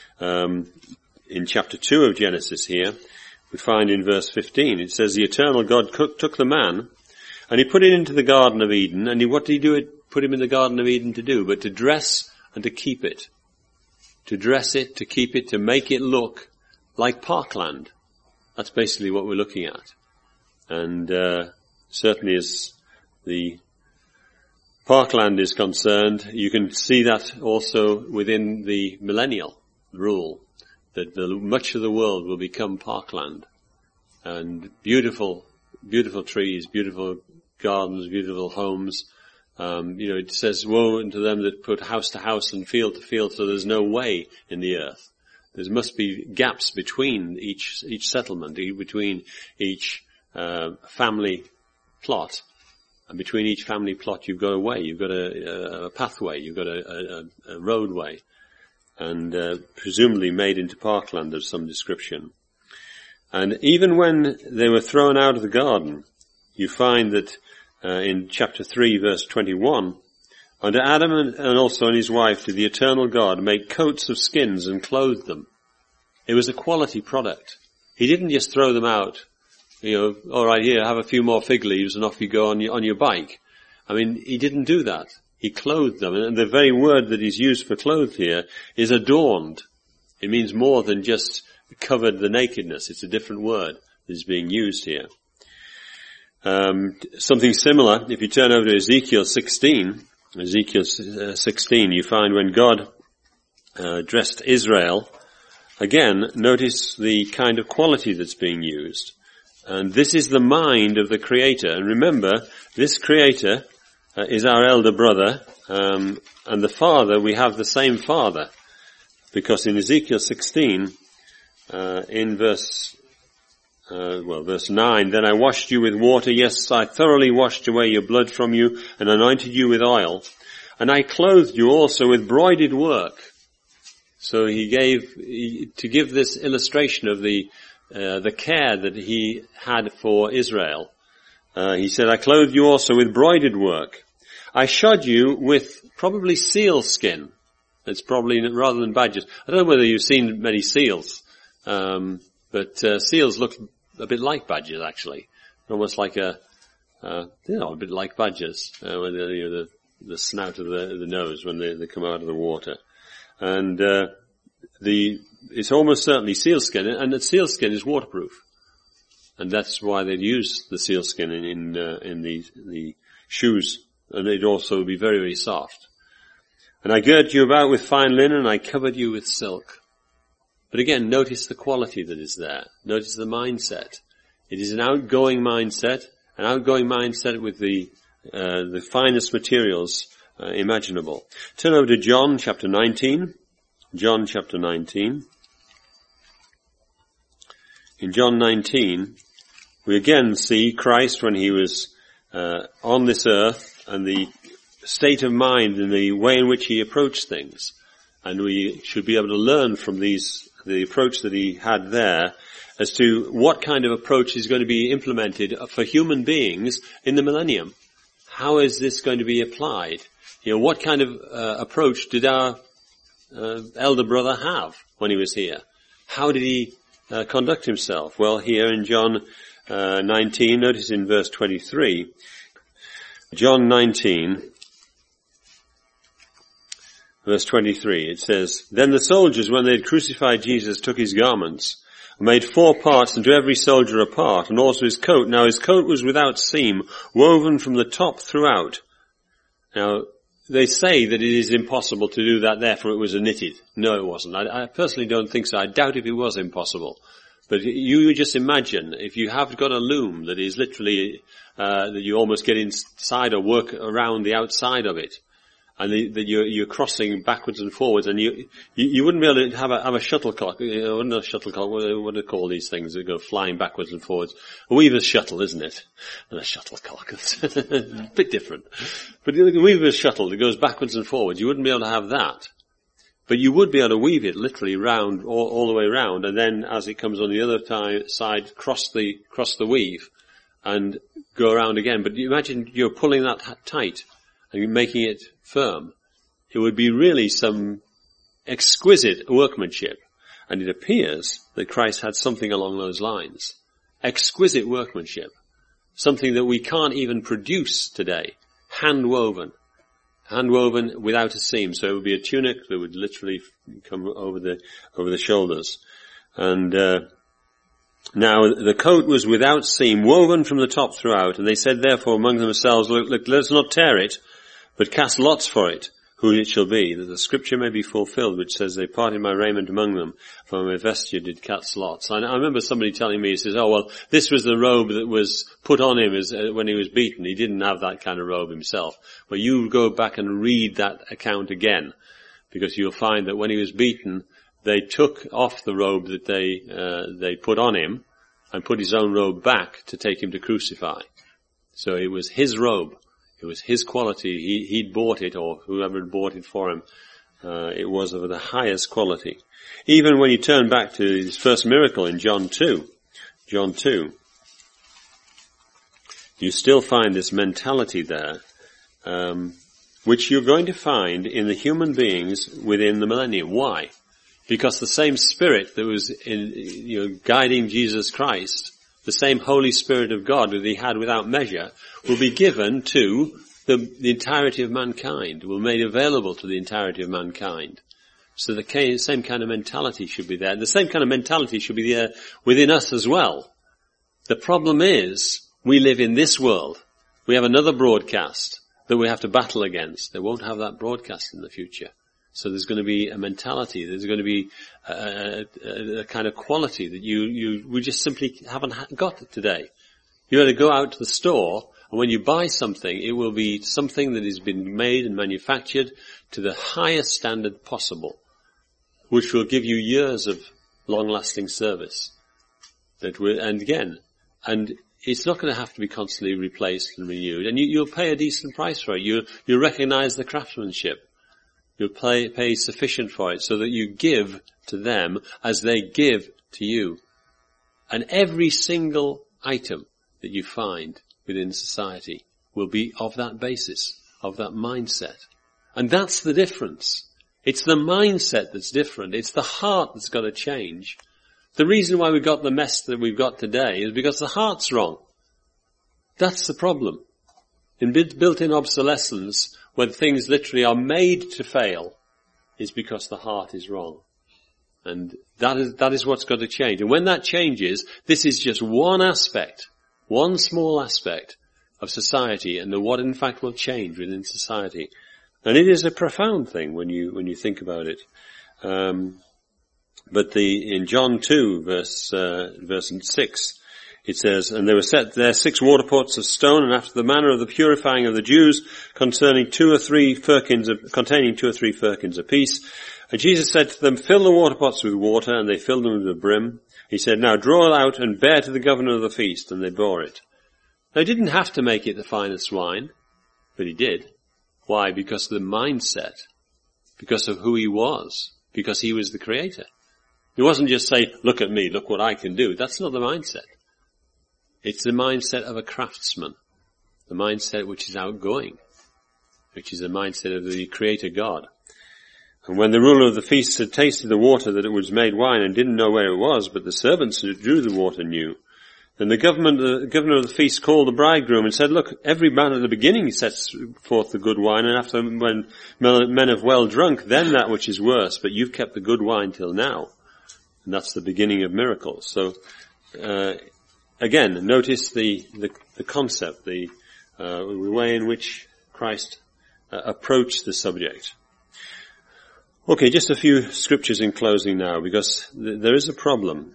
In chapter 2 of Genesis here, we find in verse 15, it says, the eternal God took the man, and he put it into the Garden of Eden, and what did he put him in the Garden of Eden to do? But to dress and to keep it. To dress it, to keep it, to make it look like parkland. That's basically what we're looking at. And certainly as the parkland is concerned, you can see that also within the millennial rule, that much of the world will become parkland. And beautiful, beautiful trees, beautiful gardens, beautiful homes. It says, woe unto them that put house to house and field to field, so there's no way in the earth. There must be gaps between each settlement, between each family plot. And between each family plot you've got a way, you've got a pathway, you've got a roadway. And presumably made into parkland of some description. And even when they were thrown out of the garden, you find that in chapter 3, verse 21, unto Adam and also and his wife did the eternal God make coats of skins and clothe them. It was a quality product. He didn't just throw them out, all right, here, have a few more fig leaves and off you go on your bike. I mean, he didn't do that. He clothed them, and the very word that is used for clothed here is adorned. It means more than just covered the nakedness. It's a different word that is being used here. Something similar, if you turn over to Ezekiel 16, you find when God dressed Israel, again, notice the kind of quality that's being used. And this is the mind of the Creator. And remember, this Creator is our elder brother, and the Father, we have the same Father. Because in Ezekiel 16, in verse 9, then I washed you with water, yes, I thoroughly washed away your blood from you, and anointed you with oil, and I clothed you also with broidered work. So to give this illustration of the care that he had for Israel, he said, I clothed you also with broidered work. I shod you with probably seal skin. It's probably rather than badgers. I don't know whether you've seen many seals, but seals look a bit like badgers actually. Almost like a bit like badgers, when the snout of the nose when they come out of the water. And it's almost certainly sealskin, and the sealskin is waterproof. And that's why they'd use the sealskin in the shoes, and it'd also be very, very soft. And I girded you about with fine linen, and I covered you with silk. But again, notice the quality that is there. Notice the mindset. It is an outgoing mindset with the finest materials imaginable. Turn over to John chapter 19. John chapter 19. In John 19, we again see Christ when he was on this earth, and the state of mind and the way in which he approached things. And we should be able to learn from the approach that he had there as to what kind of approach is going to be implemented for human beings in the millennium. How is this going to be applied? What kind of approach did our elder brother have when he was here? How did he conduct himself? Well, here in John 19, notice in verse 23, John 19, Verse 23, it says, Then the soldiers, when they had crucified Jesus, took his garments, and made 4 parts, and to every soldier a part, and also his coat. Now his coat was without seam, woven from the top throughout. Now, they say that it is impossible to do that, therefore it was knitted. No, it wasn't. I personally don't think so. I doubt if it was impossible. But you just imagine, if you have got a loom that is literally, that you almost get inside or work around the outside of it, and that you're crossing backwards and forwards, and you wouldn't be able to have a shuttlecock, not a shuttlecock, what do they call these things that go flying backwards and forwards? A weaver's shuttle, isn't it? And a shuttlecock, it's a bit different. But a weaver's shuttle that goes backwards and forwards, you wouldn't be able to have that. But you would be able to weave it literally round, all the way round, and then as it comes on the other side, cross the weave, and go around again. But you imagine you're pulling that tight, and you're making it firm. It would be really some exquisite workmanship. And it appears that Christ had something along those lines. Exquisite workmanship. Something that we can't even produce today. Hand-woven. Hand-woven without a seam. So it would be a tunic that would literally come over the shoulders. And now the coat was without seam, woven from the top throughout. And they said therefore among themselves, look, let's not tear it, but cast lots for it, who it shall be, that the scripture may be fulfilled, which says, they parted my raiment among them, for my vesture did cast lots. I remember somebody telling me, he says, oh well, this was the robe that was put on him when he was beaten. He didn't have that kind of robe himself. But you go back and read that account again, because you'll find that when he was beaten, they took off the robe that they put on him, and put his own robe back to take him to crucify. So it was his robe. It was his quality. He'd bought it, or whoever had bought it for him. It was of the highest quality. Even when you turn back to his first miracle in John 2, you still find this mentality there, which you're going to find in the human beings within the millennium. Why? Because the same Spirit that was guiding Jesus Christ, the same Holy Spirit of God that he had without measure, will be given to the entirety of mankind, will be made available to the entirety of mankind. So the same kind of mentality should be there. The same kind of mentality should be there within us as well. The problem is, we live in this world. We have another broadcast that we have to battle against. They won't have that broadcast in the future. So there's going to be a mentality, there's going to be a kind of quality that we just simply haven't got today. You ought to go out to the store, and when you buy something, it will be something that has been made and manufactured to the highest standard possible, which will give you years of long-lasting service. And it's not going to have to be constantly replaced and renewed, and you'll pay a decent price for it. You'll recognize the craftsmanship. You'll pay sufficient for it so that you give to them as they give to you. And every single item that you find within society will be of that basis, of that mindset. And that's the difference. It's the mindset that's different. It's the heart that's got to change. The reason why we've got the mess that we've got today is because the heart's wrong. That's the problem. In built-in obsolescence, when things literally are made to fail, is because the heart is wrong. And that is what's got to change. And when that changes, this is just one aspect, one small aspect of society, and what in fact will change within society. And it is a profound thing when you think about it. But in John 2, verse 6, it says, and there were set there 6 water pots of stone, and after the manner of the purifying of the Jews, containing 2 or 3 firkins apiece. And Jesus said to them, fill the water pots with water, and they filled them to the brim. He said, now draw it out and bear to the governor of the feast, and they bore it. Now he didn't have to make it the finest wine, but he did. Why? Because of the mindset, because of who he was, because he was the creator. He wasn't just saying, look at me, look what I can do. That's not the mindset. It's the mindset of a craftsman, the mindset which is outgoing, which is the mindset of the Creator God. And when the ruler of the feast had tasted the water that it was made wine and didn't know where it was, but the servants who drew the water knew, And the governor of the feast called the bridegroom and said, look, every man at the beginning sets forth the good wine, and after when men have well drunk, then that which is worse, but you've kept the good wine till now. And that's the beginning of miracles. So, again, notice the concept, the way in which Christ approached the subject. Okay, just a few scriptures in closing now, because there is a problem.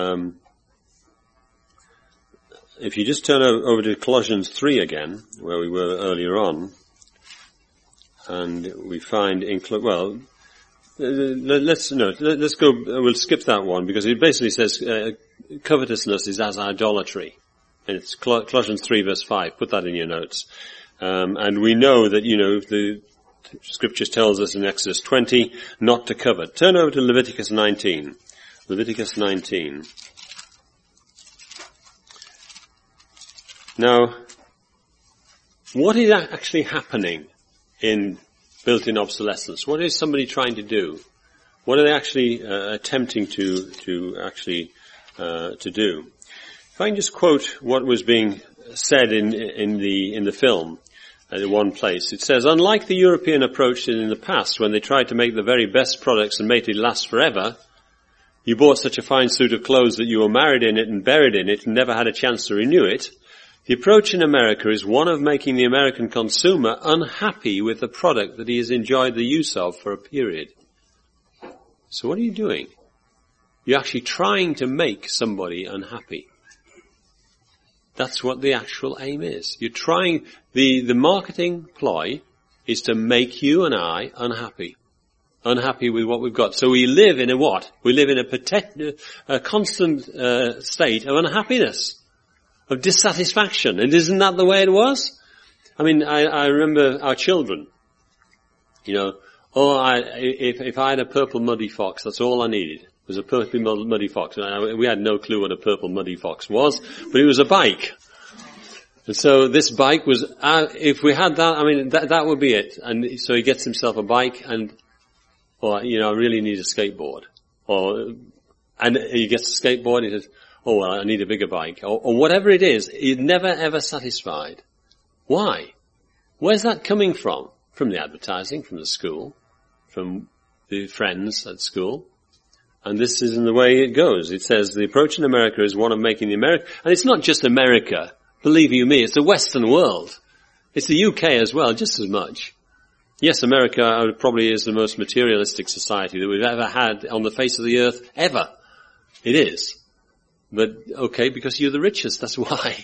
If you just turn over to Colossians 3 again, where we were earlier on, and we find let's go, we'll skip that one, because it basically says covetousness is as idolatry. And it's Colossians 3 verse 5. Put that in your notes. And we know that, the scriptures tells us in Exodus 20 not to covet. Turn over to Leviticus 19. Leviticus 19. Now, what is actually happening in built-in obsolescence? What is somebody trying to do? What are they actually attempting to do? If I can just quote what was being said in the film at one place. It says, unlike the European approach in the past, when they tried to make the very best products and made it last forever, you bought such a fine suit of clothes that you were married in it and buried in it and never had a chance to renew it. The approach in America is one of making the American consumer unhappy with the product that he has enjoyed the use of for a period. So what are you doing? You're actually trying to make somebody unhappy. That's what the actual aim is. You're trying, the marketing ploy is to make you and I unhappy. Unhappy with what we've got. So we live in a what? We live in a constant state of unhappiness, of dissatisfaction. And isn't that the way it was? I mean, I remember our children, if I had a purple muddy fox, that's all I needed. It was a purple muddy fox. We had no clue what a purple muddy fox was, but it was a bike. And so this bike was, if we had that, that would be it. And so he gets himself a bike I really need a skateboard. And he gets a skateboard, he says, oh, well, I need a bigger bike. Or whatever it is, he's never ever satisfied. Why? Where's that coming from? From the advertising, from the school, from the friends at school. And this isn't the way it goes. It says the approach in America is one of making the America, and it's not just America, believe you me, it's the Western world. It's the UK as well, just as much. Yes, America probably is the most materialistic society that we've ever had on the face of the earth, ever. It is. But, okay, because you're the richest, that's why.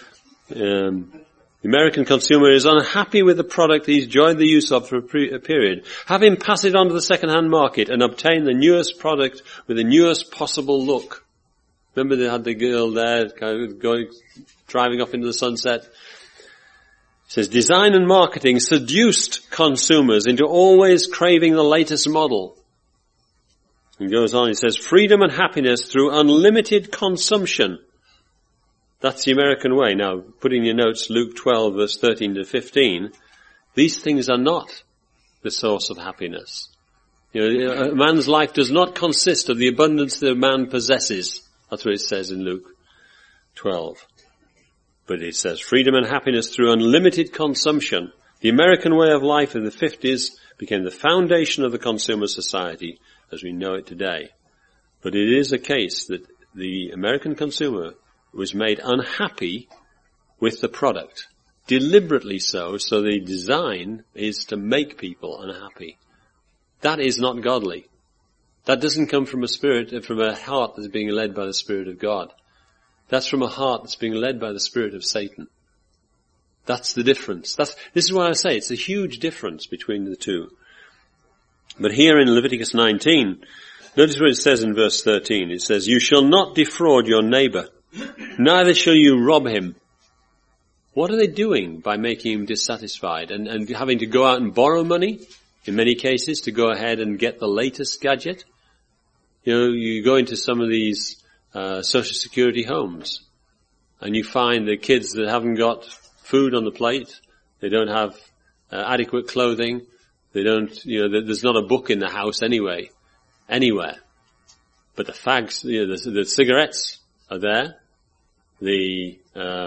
The American consumer is unhappy with the product he's enjoyed the use of for a period. Have him pass it on to the second-hand market and obtain the newest product with the newest possible look. Remember they had the girl there driving off into the sunset? It says, design and marketing seduced consumers into always craving the latest model. And goes on, it says, freedom and happiness through unlimited consumption. That's the American way. Now, put in your notes Luke 12, verse 13 to 15. These things are not the source of happiness. A man's life does not consist of the abundance that a man possesses. That's what it says in Luke 12. But it says freedom and happiness through unlimited consumption. The American way of life in the 50s became the foundation of the consumer society as we know it today. But it is a case that the American consumer was made unhappy with the product. Deliberately so the design is to make people unhappy. That is not godly. That doesn't come from from a heart that's being led by the Spirit of God. That's from a heart that's being led by the spirit of Satan. That's the difference. This is why I say it's a huge difference between the two. But here in Leviticus 19, notice what it says in verse 13. It says, you shall not defraud your neighbor, neither shall you rob him. What are they doing by making him dissatisfied and having to go out and borrow money, in many cases, to go ahead and get the latest gadget? You go into some of these social security homes and you find the kids that haven't got food on the plate, they don't have adequate clothing, they don't, there's not a book in the house anywhere. But the fags, the cigarettes are there, the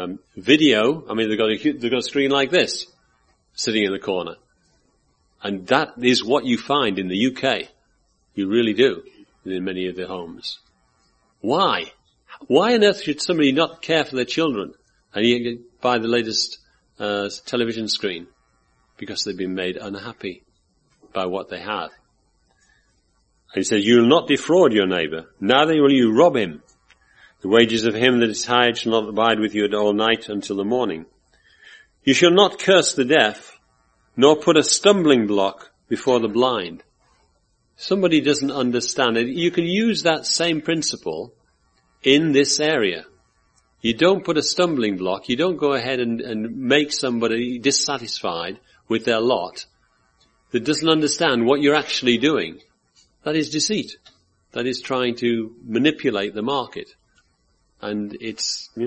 video, I mean, they've got a screen like this sitting in the corner. And that is what you find in the UK. You really do, in many of the homes. Why? Why on earth should somebody not care for their children and yet buy the latest television screen? Because they've been made unhappy by what they have. And he says, you will not defraud your neighbour, neither will you rob him. The wages of him that is hired shall not abide with you all night until the morning. You shall not curse the deaf, nor put a stumbling block before the blind. Somebody doesn't understand it. You can use that same principle in this area. You don't put a stumbling block. You don't go ahead and make somebody dissatisfied with their lot that doesn't understand what you're actually doing. That is deceit. That is trying to manipulate the market. And it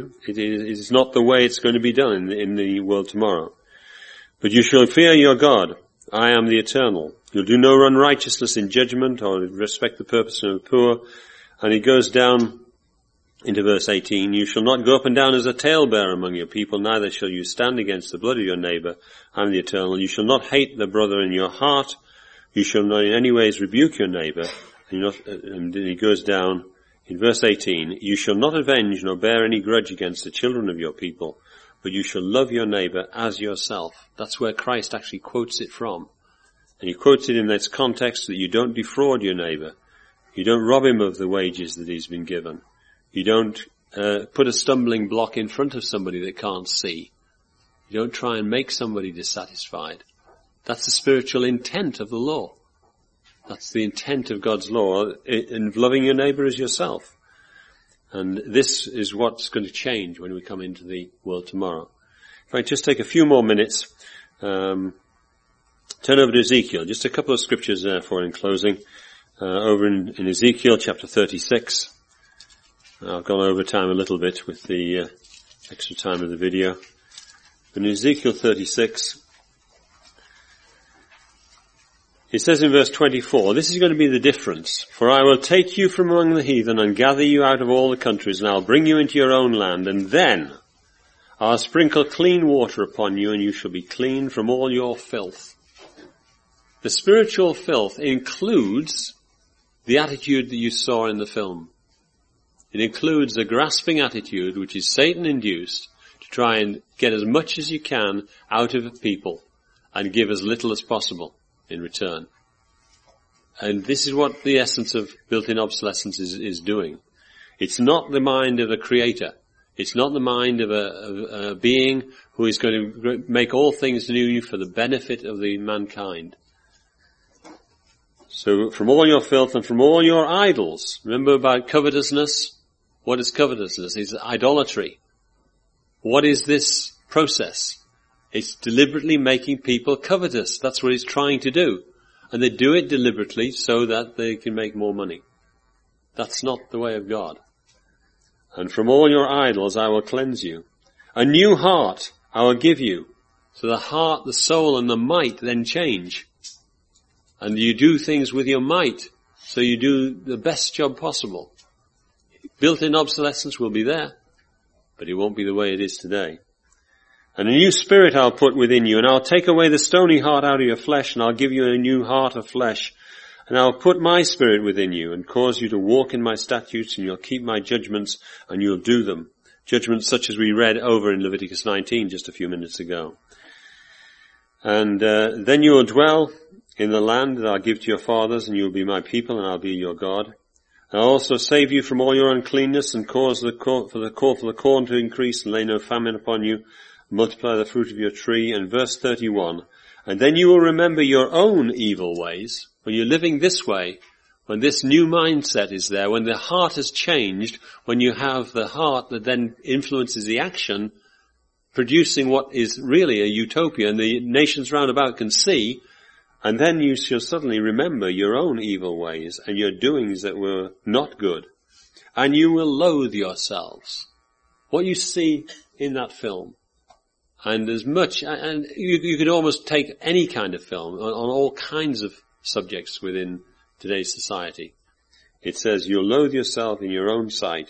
is not the way it's going to be done in the world tomorrow. But you shall fear your God. I am the Eternal. You'll do no unrighteousness in judgment or respect the purpose of the poor. And he goes down into verse 18. You shall not go up and down as a talebearer among your people, neither shall you stand against the blood of your neighbour. I am the Eternal. You shall not hate the brother in your heart. You shall not in any ways rebuke your neighbour. And then he goes down in verse 18. You shall not avenge nor bear any grudge against the children of your people, but you shall love your neighbour as yourself. That's where Christ actually quotes it from. And he quotes it in this context that you don't defraud your neighbour. You don't rob him of the wages that he's been given. You don't put a stumbling block in front of somebody that can't see. You don't try and make somebody dissatisfied. That's the spiritual intent of the law. That's the intent of God's law in loving your neighbour as yourself. And this is what's going to change when we come into the world tomorrow. If I just take a few more minutes, turn over to Ezekiel. Just a couple of scriptures there for in closing. Over in Ezekiel chapter 36. I've gone over time a little bit with the extra time of the video. But in Ezekiel 36, it says in verse 24, this is going to be the difference. For I will take you from among the heathen and gather you out of all the countries, and I'll bring you into your own land, and then I'll sprinkle clean water upon you, and you shall be clean from all your filth. The spiritual filth includes the attitude that you saw in the film. It includes a grasping attitude, which is Satan-induced, to try and get as much as you can out of people and give as little as possible in return. And this is what the essence of built-in obsolescence is doing. It's not the mind of a creator. It's not the mind of a being who is going to make all things new for the benefit of the mankind. So from all your filth and from all your idols. Remember about covetousness? What is covetousness? It's idolatry. What is this process? It's deliberately making people covetous. That's what it's trying to do. And they do it deliberately so that they can make more money. That's not the way of God. And from all your idols I will cleanse you. A new heart I will give you. So the heart, the soul, and the might then change. And you do things with your might. So you do the best job possible. Built-in obsolescence will be there, but it won't be the way it is today. And a new spirit I'll put within you, and I'll take away the stony heart out of your flesh, and I'll give you a new heart of flesh. And I'll put my spirit within you, and cause you to walk in my statutes, and you'll keep my judgments, and you'll do them. Judgments such as we read over in Leviticus 19 just a few minutes ago. And then you will dwell in the land that I'll give to your fathers, and you will be my people, and I'll be your God. And I'll also save you from all your uncleanness, and cause for the corn to increase, and lay no famine upon you, multiply the fruit of your tree. And verse 31, and then you will remember your own evil ways. When you're living this way, when this new mindset is there, when the heart has changed, when you have the heart that then influences the action, producing what is really a utopia, and the nations round about can see, and then you shall suddenly remember your own evil ways and your doings that were not good. And you will loathe yourselves. What you see in that film. And as much, and you could almost take any kind of film on all kinds of subjects within today's society. It says, you'll loathe yourself in your own sight,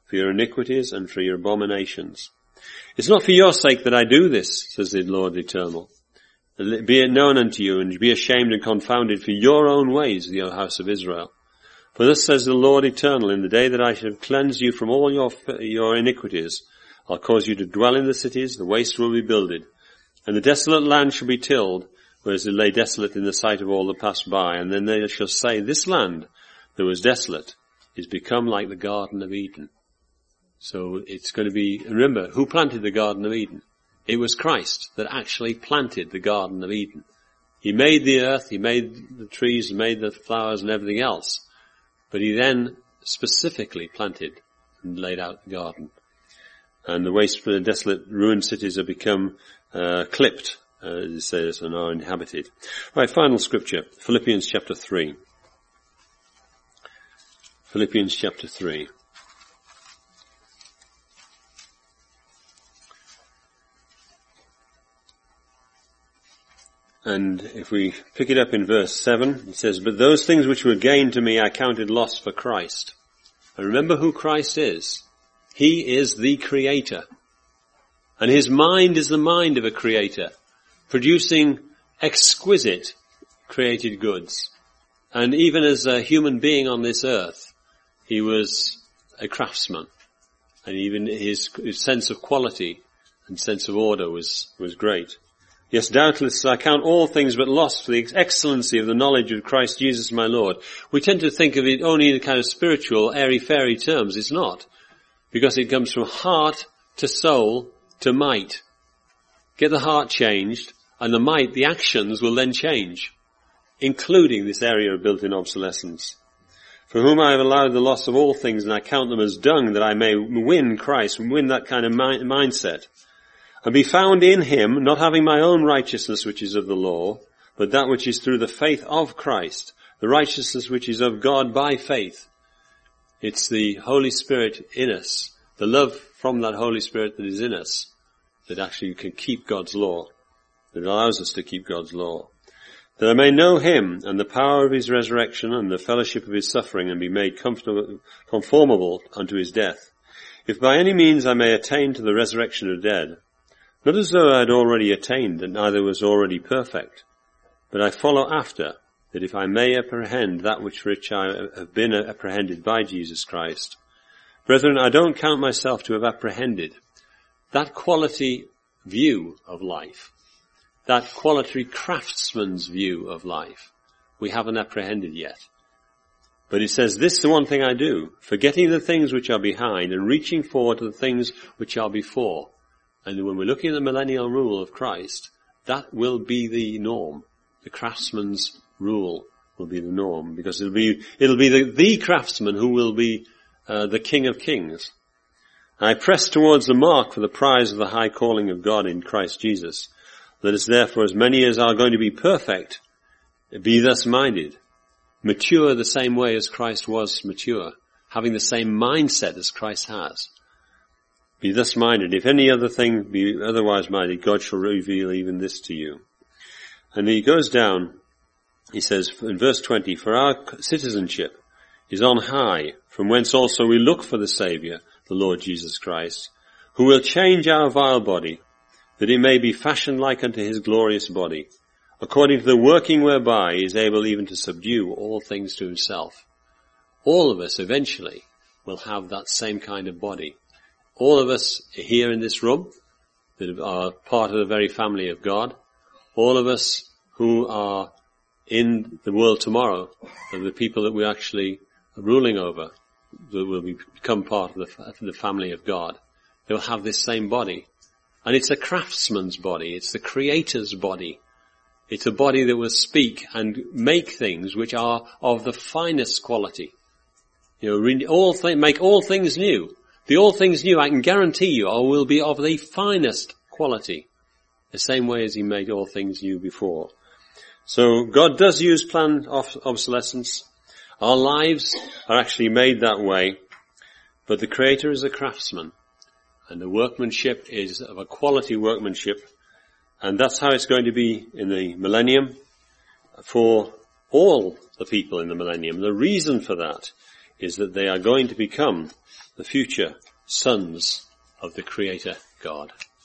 for your iniquities and for your abominations. It's not for your sake that I do this, says the Lord Eternal. Be it known unto you, and be ashamed and confounded for your own ways, the house of Israel. For thus says the Lord Eternal, in the day that I shall cleanse you from all your iniquities, I'll cause you to dwell in the cities, the waste will be builded, and the desolate land shall be tilled, whereas it lay desolate in the sight of all that passed by. And then they shall say, this land that was desolate is become like the Garden of Eden. So it's going to be, remember, who planted the Garden of Eden? It was Christ that actually planted the Garden of Eden. He made the earth, he made the trees, he made the flowers and everything else. But he then specifically planted and laid out the garden. And the waste for the desolate ruined cities have become clipped, as it says, and are inhabited. Right, final scripture, Philippians chapter 3. Philippians chapter 3. And if we pick it up in verse 7, it says, but those things which were gained to me I counted loss for Christ. And remember who Christ is. He is the Creator. And his mind is the mind of a creator, producing exquisite created goods. And even as a human being on this earth, he was a craftsman. And even his sense of quality and sense of order was great. Yes, doubtless I count all things but loss for the excellency of the knowledge of Christ Jesus my Lord. We tend to think of it only in kind of spiritual, airy-fairy terms. It's not. Because it comes from heart to soul to might. Get the heart changed, and the might, the actions will then change, including this area of built-in obsolescence. For whom I have allowed the loss of all things, and I count them as dung, that I may win Christ, and win that kind of mindset. And be found in him, not having my own righteousness which is of the law, but that which is through the faith of Christ, the righteousness which is of God by faith. It's the Holy Spirit in us, the love from that Holy Spirit that is in us, that actually can keep God's law, that allows us to keep God's law. That I may know him and the power of his resurrection and the fellowship of his suffering, and be made conformable unto his death. If by any means I may attain to the resurrection of the dead, not as though I had already attained, and neither was already perfect, but I follow after, that if I may apprehend that which for which I have been apprehended by Jesus Christ. Brethren, I don't count myself to have apprehended. That quality view of life, that quality craftsman's view of life, we haven't apprehended yet. But it says, this is the one thing I do, forgetting the things which are behind and reaching forward to the things which are before. And when we're looking at the millennial rule of Christ, that will be the norm. The craftsman's rule will be the norm, because it'll be the craftsman who will be the King of Kings. I press towards the mark for the prize of the high calling of God in Christ Jesus. Let us therefore, as many as are going to be perfect, be thus minded, mature the same way as Christ was mature, having the same mindset as Christ has. Be thus minded. If any other thing be otherwise minded, God shall reveal even this to you. And he goes down, he says in verse 20, for our citizenship is on high, from whence also we look for the Saviour, the Lord Jesus Christ, who will change our vile body, that it may be fashioned like unto his glorious body, according to the working whereby he is able even to subdue all things to himself. All of us eventually will have that same kind of body. All of us here in this room that are part of the very family of God, all of us who are in the world tomorrow, are the people that we're actually ruling over, that will become part of the family of God. They'll have this same body. And it's a craftsman's body. It's the Creator's body. It's a body that will speak and make things which are of the finest quality. Make all things new. The all things new, I can guarantee you, will be of the finest quality. The same way as he made all things new before. So God does use planned obsolescence. Our lives are actually made that way. But the Creator is a craftsman. And the workmanship is of a quality workmanship. And that's how it's going to be in the millennium for all the people in the millennium. The reason for that is that they are going to become the future sons of the Creator God.